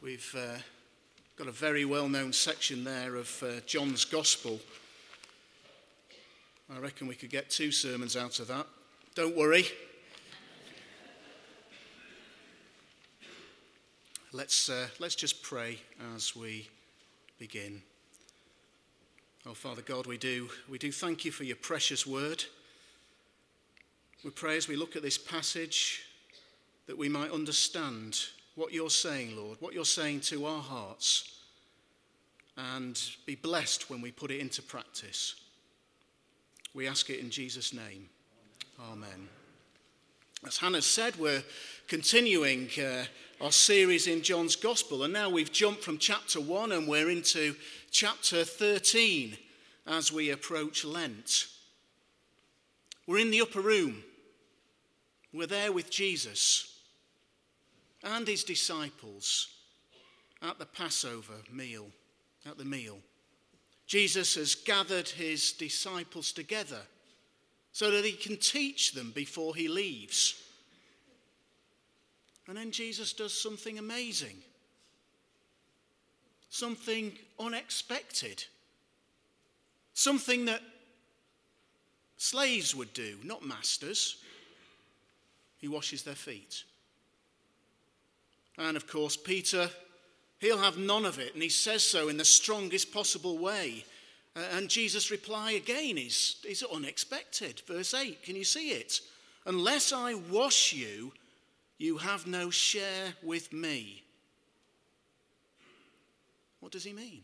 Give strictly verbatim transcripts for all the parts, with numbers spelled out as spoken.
We've uh, got a very well-known section there of uh, John's Gospel. I reckon we could get two sermons out of that. Don't worry. Let's uh, let's just pray as we begin. Oh, Father God, we do we do thank you for your precious word. We pray as we look at this passage that we might understand what you're saying, Lord, what you're saying to our hearts, and be blessed when we put it into practice. We ask it in Jesus' name. Amen. As Hannah said, we're continuing uh, our series in John's Gospel, and now we've jumped from chapter one and we're into chapter thirteen as we approach Lent. We're in the upper room. We're there with Jesus and his disciples at the Passover meal, at the meal. Jesus has gathered his disciples together so that he can teach them before he leaves. And then Jesus does something amazing, something unexpected, something that slaves would do, not masters. He washes their feet. And of course, Peter, he'll have none of it, and he says so in the strongest possible way. Uh, and Jesus' reply again is, is unexpected. Verse eight, can you see it? Unless I wash you, you have no share with me. What does he mean?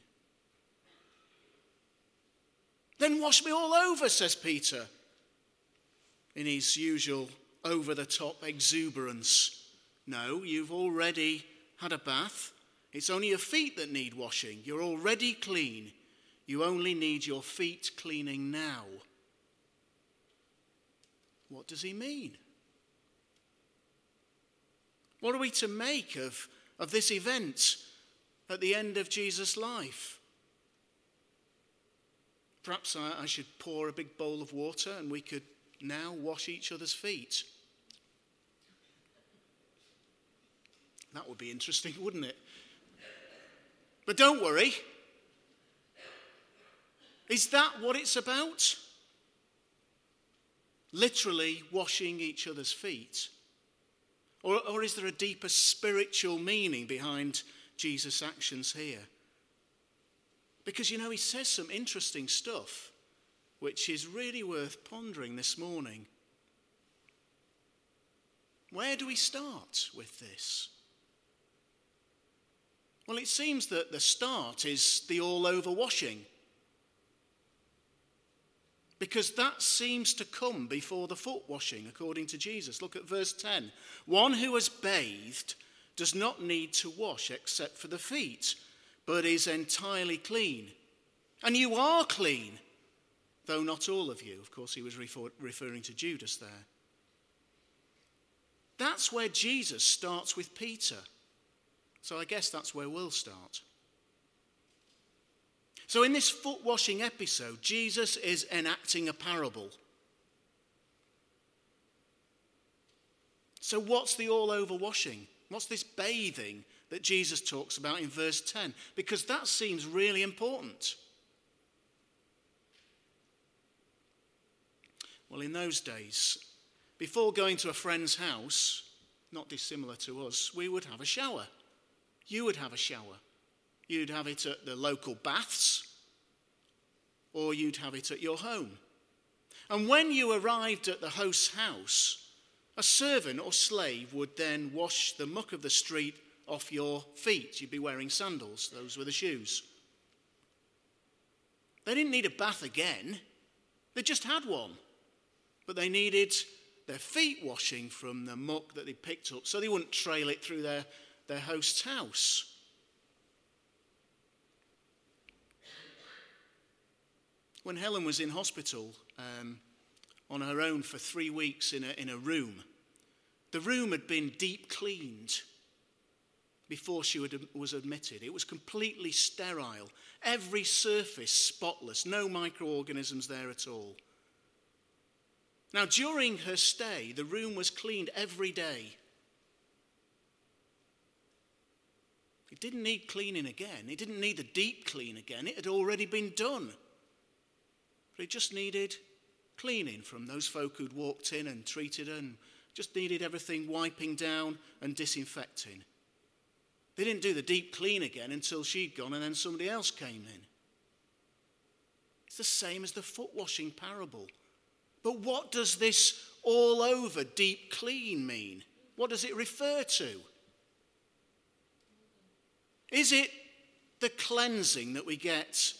Then wash me all over, says Peter, in his usual over-the-top exuberance. No, you've already had a bath. It's only your feet that need washing. You're already clean. You only need your feet cleaning now. What does he mean? What are we to make of, of this event at the end of Jesus' life? Perhaps I, I should pour a big bowl of water and we could now wash each other's feet. That would be interesting, wouldn't it? But don't worry. Is that what it's about? Literally washing each other's feet? Or, or is there a deeper spiritual meaning behind Jesus' actions here? Because, you know, he says some interesting stuff, which is really worth pondering this morning. Where do we start with this? Well, it seems that the start is the all-over washing, because that seems to come before the foot washing, according to Jesus. Look at verse ten. One who has bathed does not need to wash except for the feet, but is entirely clean. And you are clean, though not all of you. Of course, he was refer- referring to Judas there. That's where Jesus starts with Peter. So I guess that's where we'll start. So in this foot washing episode, Jesus is enacting a parable. So what's the all over washing? What's this bathing that Jesus talks about in verse ten? Because that seems really important. Well, in those days, before going to a friend's house, not dissimilar to us, we would have a shower. You would have a shower. You'd have it at the local baths, or you'd have it at your home. And when you arrived at the host's house, a servant or slave would then wash the muck of the street off your feet. You'd be wearing sandals. Those were the shoes. They didn't need a bath again. They just had one. But they needed their feet washing from the muck that they picked up so they wouldn't trail it through their their host's house. When Helen was in hospital um, on her own for three weeks in a, in a room, the room had been deep cleaned before she would, was admitted. It was completely sterile, every surface spotless, no microorganisms there at all. Now, during her stay, the room was cleaned every day. It didn't need cleaning again. It didn't need the deep clean again. It had already been done. But it just needed cleaning from those folk who'd walked in and treated her, and just needed everything wiping down and disinfecting. They didn't do the deep clean again until she'd gone and then somebody else came in. It's the same as the foot washing parable. But what does this all over deep clean mean? What does it refer to? Is it the cleansing that we get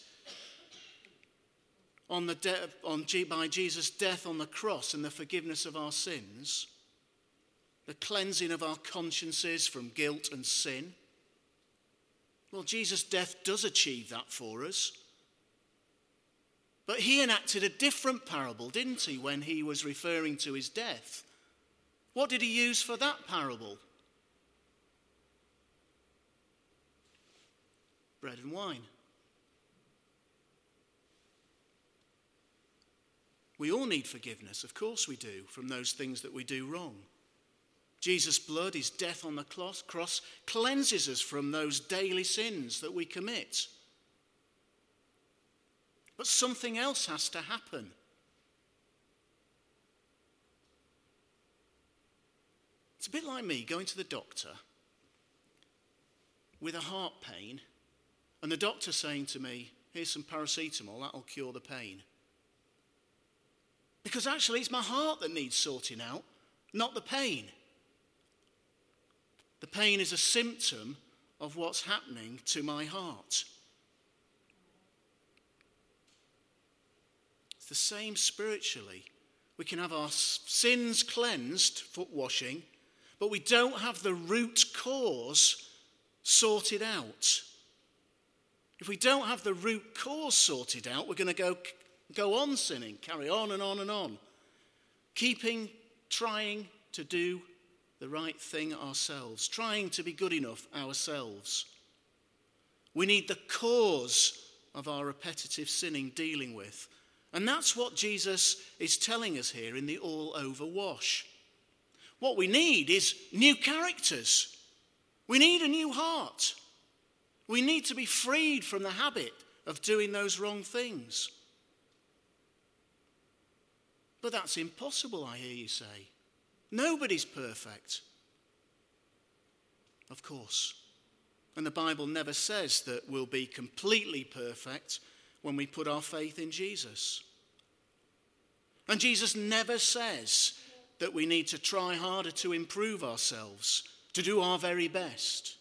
on the de- on G- by Jesus' death on the cross and the forgiveness of our sins? The cleansing of our consciences from guilt and sin? Well, Jesus' death does achieve that for us. But he enacted a different parable, didn't he, when he was referring to his death? What did he use for that parable? Bread and wine. We all need forgiveness, of course we do, from those things that we do wrong. Jesus' blood, his death on the cross, cleanses us from those daily sins that we commit. But something else has to happen. It's a bit like me going to the doctor with a heart pain, and the doctor saying to me, here's some paracetamol, that'll cure the pain. Because actually it's my heart that needs sorting out, not the pain. The pain is a symptom of what's happening to my heart. It's the same spiritually. We can have our sins cleansed, foot washing, but we don't have the root cause sorted out. If we don't have the root cause sorted out, we're going to go, go on sinning, carry on and on and on, keeping, trying to do the right thing ourselves, trying to be good enough ourselves. We need the cause of our repetitive sinning dealing with. And that's what Jesus is telling us here in the all-over wash. What we need is new characters. We need a new heart. We need to be freed from the habit of doing those wrong things. But that's impossible, I hear you say. Nobody's perfect. Of course. And the Bible never says that we'll be completely perfect when we put our faith in Jesus. And Jesus never says that we need to try harder to improve ourselves, to do our very best.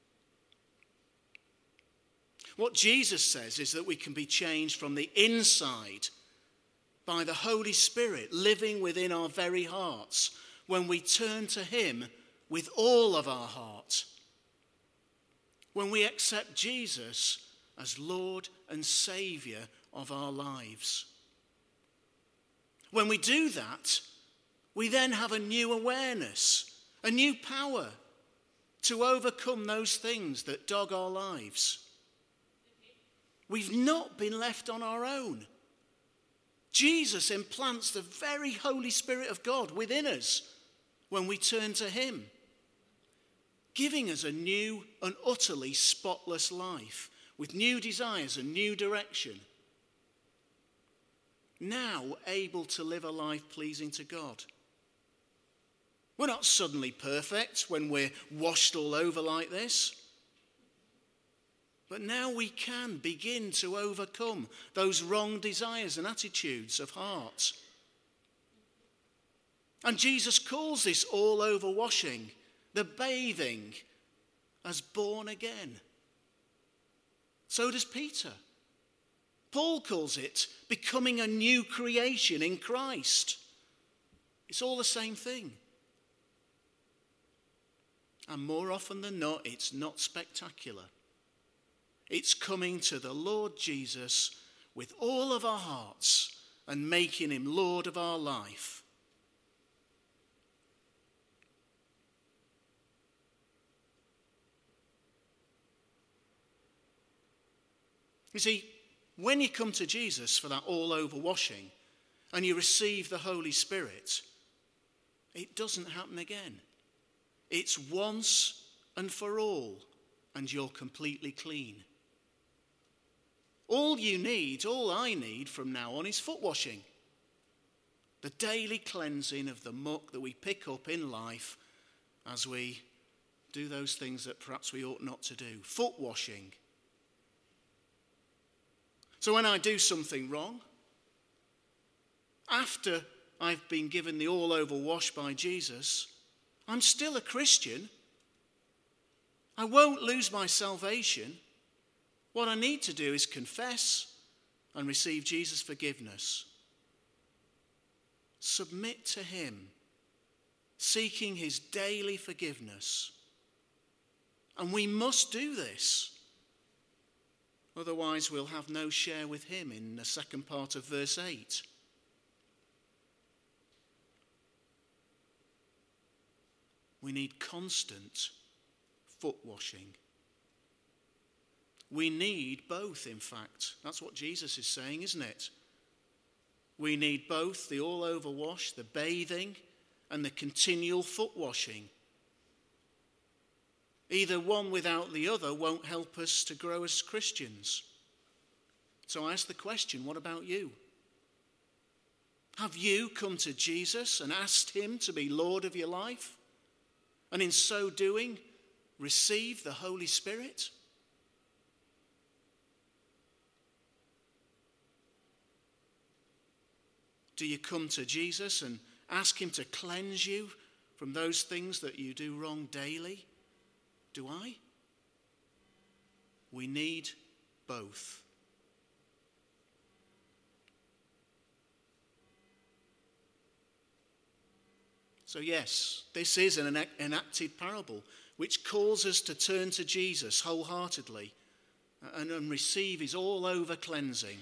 What Jesus says is that we can be changed from the inside by the Holy Spirit living within our very hearts when we turn to him with all of our heart. When we accept Jesus as Lord and Saviour of our lives. When we do that, we then have a new awareness, a new power to overcome those things that dog our lives. We've not been left on our own. Jesus implants the very Holy Spirit of God within us when we turn to him, giving us a new and utterly spotless life with new desires and new direction. Now able to live a life pleasing to God. We're not suddenly perfect when we're washed all over like this. But now we can begin to overcome those wrong desires and attitudes of heart. And Jesus calls this all over washing, the bathing, as born again. So does Peter. Paul calls it becoming a new creation in Christ. It's all the same thing. And more often than not, it's not spectacular. It's coming to the Lord Jesus with all of our hearts and making him Lord of our life. You see, when you come to Jesus for that all-over washing and you receive the Holy Spirit, it doesn't happen again. It's once and for all, and you're completely clean. All you need, all I need from now on is foot washing. The daily cleansing of the muck that we pick up in life as we do those things that perhaps we ought not to do. Foot washing. So when I do something wrong, after I've been given the all-over wash by Jesus, I'm still a Christian. I won't lose my salvation. What I need to do is confess and receive Jesus' forgiveness. Submit to him, seeking his daily forgiveness. And we must do this. Otherwise, we'll have no share with him in the second part of verse eight. We need constant foot washing. We need both, in fact. That's what Jesus is saying, isn't it? We need both the all-over wash, the bathing, and the continual foot washing. Either one without the other won't help us to grow as Christians. So I ask the question, what about you? Have you come to Jesus and asked him to be Lord of your life? And in so doing, receive the Holy Spirit? Do you come to Jesus and ask him to cleanse you from those things that you do wrong daily? Do I? We need both. So yes, this is an enacted parable which calls us to turn to Jesus wholeheartedly and, and receive his all-over cleansing.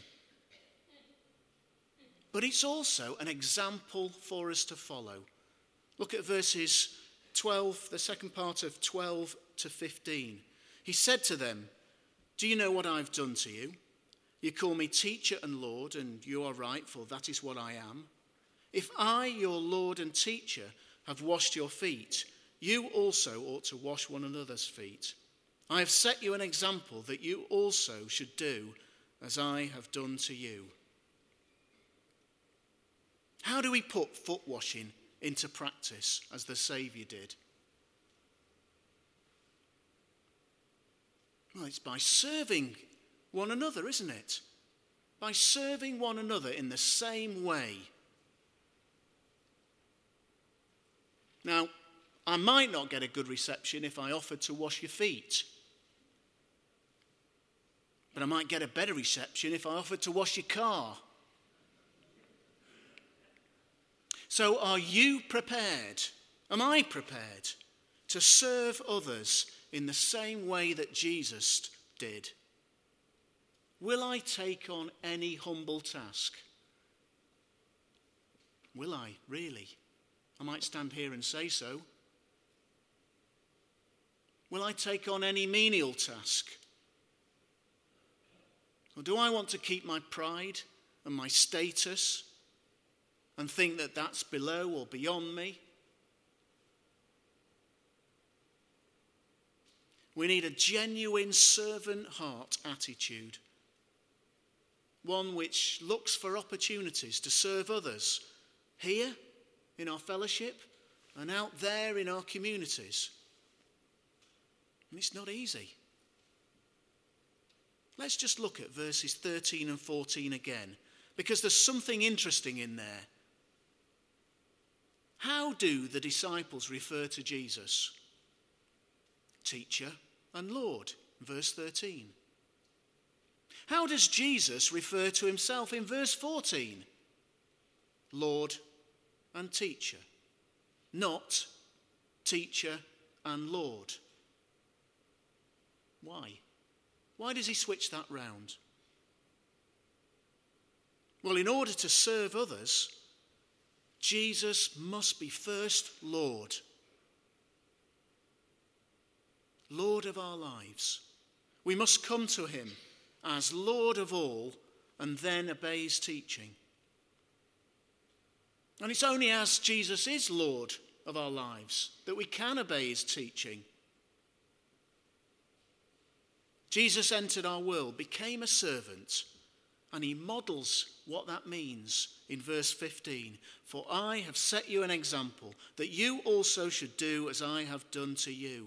But it's also an example for us to follow. Look at verses twelve, the second part of twelve to fifteen. He said to them, "Do you know what I've done to you? You call me teacher and Lord, and you are right, for that is what I am. If I, your Lord and teacher, have washed your feet, you also ought to wash one another's feet. I have set you an example that you also should do as I have done to you." How do we put foot washing into practice as the Saviour did? Well, it's by serving one another, isn't it? By serving one another in the same way. Now, I might not get a good reception if I offered to wash your feet. But I might get a better reception if I offered to wash your car. So are you prepared? Am I prepared to serve others in the same way that Jesus did? Will I take on any humble task? Will I, really? I might stand here and say so. Will I take on any menial task? Or do I want to keep my pride and my status and think that that's below or beyond me? We need a genuine servant heart attitude. One which looks for opportunities to serve others here in our fellowship and out there in our communities. And it's not easy. Let's just look at verses thirteen and fourteen again, because there's something interesting in there. How do the disciples refer to Jesus? Teacher and Lord, verse thirteen. How does Jesus refer to himself in verse fourteen? Lord and teacher, not teacher and Lord. Why? Why does he switch that round? Well, in order to serve others, Jesus must be first Lord. Lord of our lives. We must come to him as Lord of all and then obey his teaching. And it's only as Jesus is Lord of our lives that we can obey his teaching. Jesus entered our world, became a servant, and he models what that means in verse fifteen. For I have set you an example, that you also should do as I have done to you.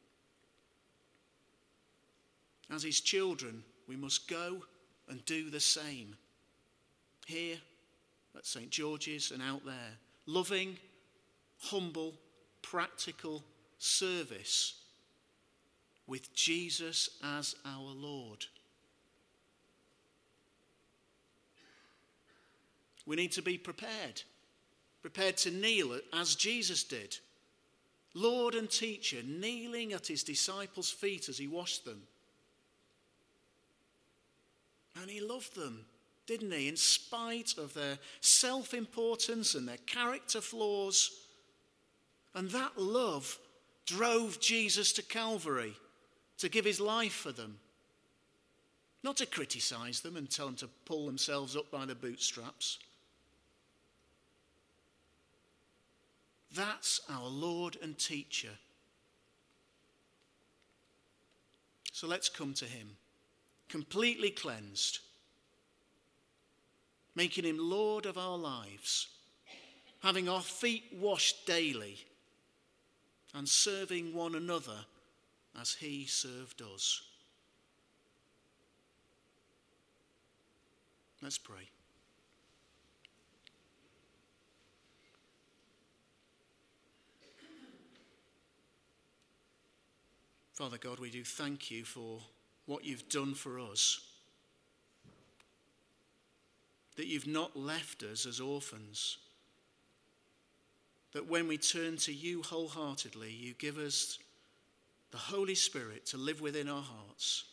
As his children, we must go and do the same. Here at Saint George's and out there, loving, humble, practical service with Jesus as our Lord. We need to be prepared, prepared to kneel as Jesus did, Lord and teacher, kneeling at his disciples' feet as he washed them. And he loved them, didn't he? In spite of their self-importance and their character flaws. And that love drove Jesus to Calvary to give his life for them. Not to criticize them and tell them to pull themselves up by the bootstraps. That's our Lord and teacher. So let's come to him, completely cleansed, making him Lord of our lives, having our feet washed daily, and serving one another as he served us. Let's pray. Father God, we do thank you for what you've done for us. That you've not left us as orphans. That when we turn to you wholeheartedly, you give us the Holy Spirit to live within our hearts.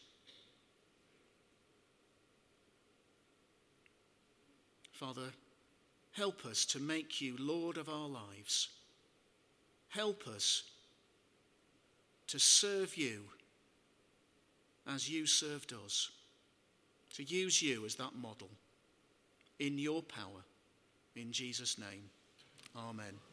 Father, help us to make you Lord of our lives. Help us to serve you as you served us, to use you as that model in your power. In Jesus' name, amen.